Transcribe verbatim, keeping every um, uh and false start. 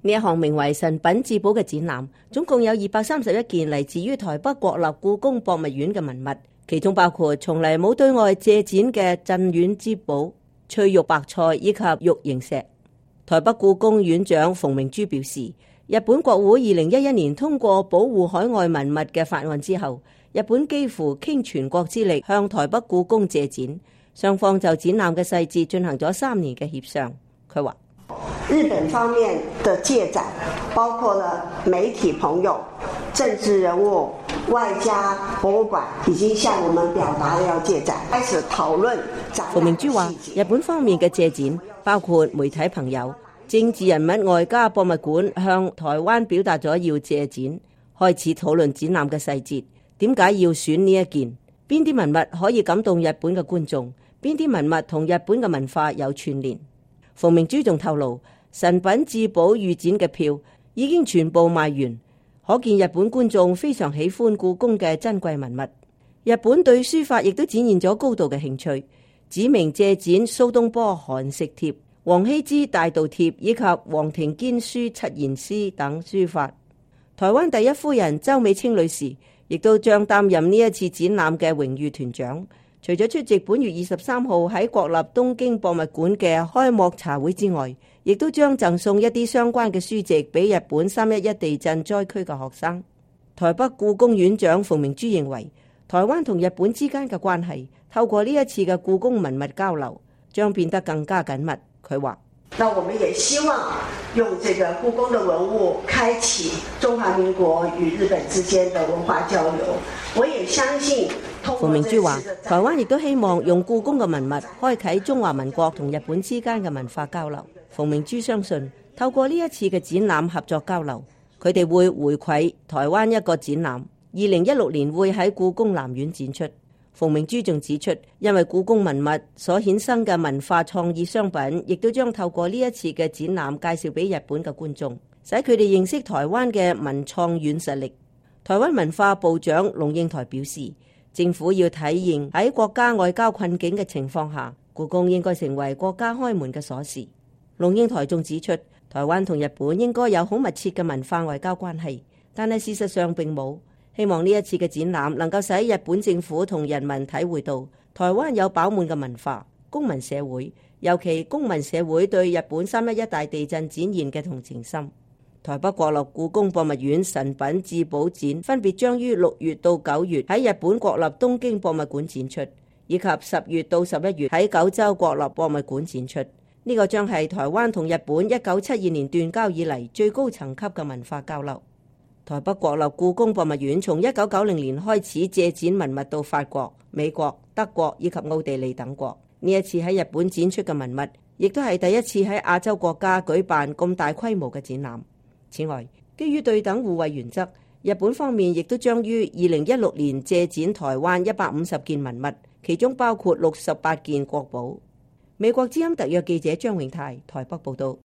呢一項名為神品至寶嘅展覽，總共有二百三十一件嚟自於台北國立故宮博物院嘅文物，其中包括從嚟冇對外借展嘅鎮院之寶翠玉白菜以及玉螢石。台北故宮院長馮明珠表示，日本國會二零一一年通過保護海外文物嘅法案之後，日本幾乎傾全國之力向台北故宮借展，雙方就展覽嘅細節進行咗三年嘅協商。佢話， 日本方面的借展包括了媒體朋友、政治人物、外加博物館已經向我們表達了要借展，開始討論展覽。 馮明珠話，日本方面嘅借展包括媒體朋友、政治人物，外加博物館向台灣表達咗要借展，開始討論展覽嘅細節，點解要選呢一件，邊啲文物可以感動日本嘅觀眾，邊啲文物同日本嘅文化有串聯。馮明珠仲透露，神品至寶預展嘅票已經全部賣完，可見日本觀眾非常喜歡故宮嘅珍貴文物。日本對書法亦都展現咗高度嘅興趣，指明借展蘇東坡寒食帖、王羲之大道帖以及黃庭堅書七言詩等書法。台灣第一夫人周美青女士亦都將擔任呢一次展覽嘅榮譽團長。除咗出席本月二十三號喺國立東京博物館嘅開幕茶會之外，亦都將贈送一啲相關嘅書籍俾日本三一一地震災區嘅學生。台北故宮院長馮明珠認為，台灣同日本之間嘅關係透過呢一次嘅故宮文物交流，將變得更加緊密。佢話， 那我們也希望用這個故宮的文物開啟中華民國與日本之間的文化交流。我也相信， 馮明珠話，台灣亦都希望用故宮嘅文物開啟中華民國同日本之間嘅文化交流。馮明珠相信，透過呢一次嘅展覽合作交流，佢哋會回饋台灣一個展覽，二零一六年會喺故宮南院展出。馮明珠仲指出，因為故宮文物所衍生嘅文化創意商品，亦都將透過呢一次嘅展覽介紹俾日本嘅觀眾，使佢哋認識台灣嘅文創軟實力。台灣文化部長龍應台表示，政府要體現喺國家外交困境嘅情況下，故宮應該成為國家開門嘅鎖匙。龍應台仲指出，台灣同日本應該有好密切嘅文化外交關係，但係事實上並冇。希望呢一次嘅展覽能夠使日本政府同人民體會到台灣有飽滿嘅文化、公民社會，尤其公民社會對日本三一一大地震展現嘅同情心。台北國立故宮博物院神品至寶展分別將於六月到九月喺日本國立東京博物館展出，以及十月到十一月喺九州國立博物館展出。呢個將係台灣同日本一九七二年斷交以嚟最高層級嘅文化交流。台北國立故宮博物院從一九九零年開始借展文物到法國、美國、德國以及奧地利等國。呢一次喺日本展出嘅文物，亦都係第一次喺亞洲國家舉辦咁大規模嘅展覽。此外，基於對等互惠原則，日本方面亦都將於二零一六年借展台灣一百五十件文物，其中包括六十八件國寶。美國之音特約記者張永泰台北報道。